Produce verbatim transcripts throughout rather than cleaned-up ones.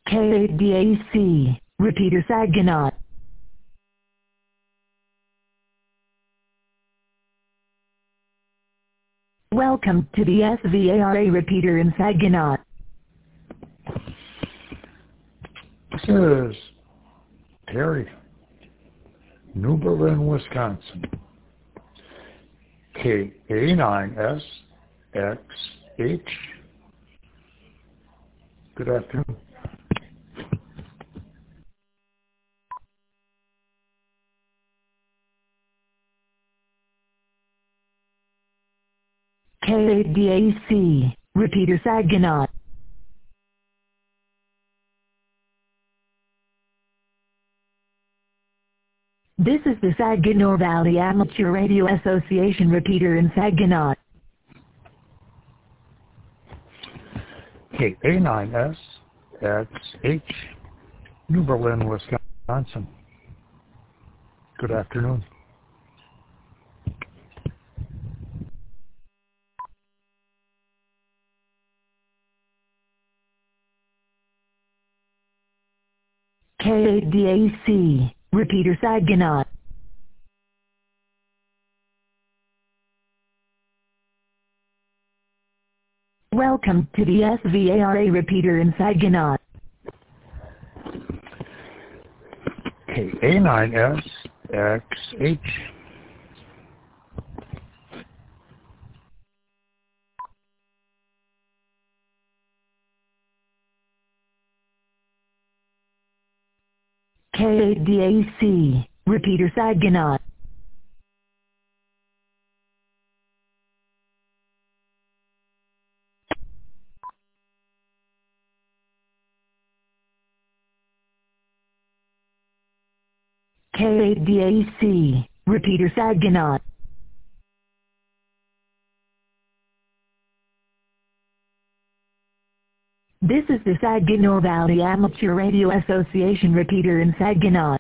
K A D A C, repeater Saginaw. Welcome to the S V A R A repeater in Saginaw. This is Terry, New Berlin, Wisconsin. K A nine S X H. Good afternoon. K A D A C, repeater Saginaw. This is the Saginaw Valley Amateur Radio Association repeater in Saginaw. K A nine S X H, New Berlin, Wisconsin. Good afternoon. K A D A C, repeater Saginaw. Welcome to the S V A R A repeater in Saginaw. K A nine S X H. K A D A C, repeater Saginaw. K A D A C, repeater Saginaw. This is the Saginaw Valley Amateur Radio Association repeater in Saginaw.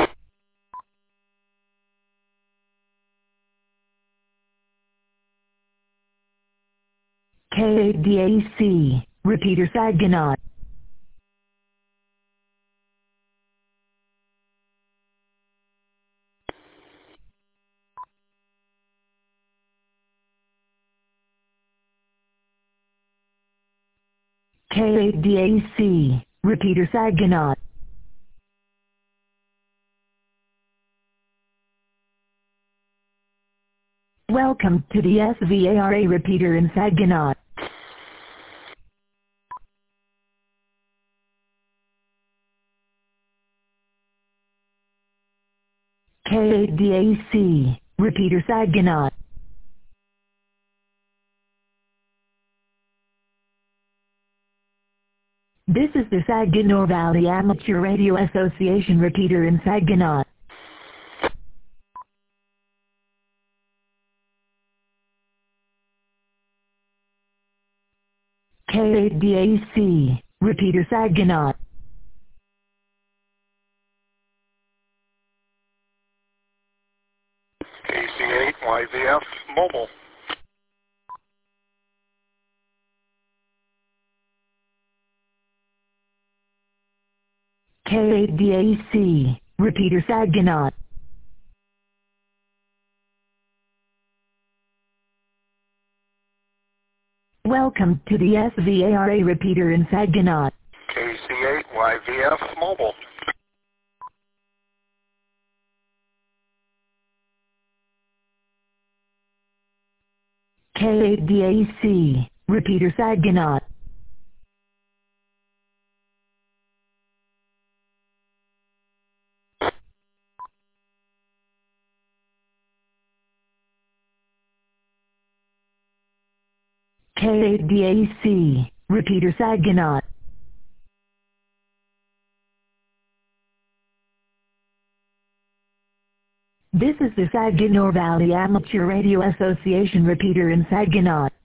K A D A C, repeater Saginaw. K A D A C, repeater Saginaw. Welcome to the S V A R A repeater in Saginaw. K A D A C, repeater Saginaw. This is the Saginaw Valley Amateur Radio Association repeater in Saginaw. K A D A C, repeater Saginaw. K C eight Y V F Mobile. K A D A C, repeater Saginaw. Welcome to the S V A R A repeater in Saginaw. K C eight Y V F Mobile. K A D A C, repeater Saginaw. K A D A C, repeater Saginaw. This is the Saginaw Valley Amateur Radio Association repeater in Saginaw.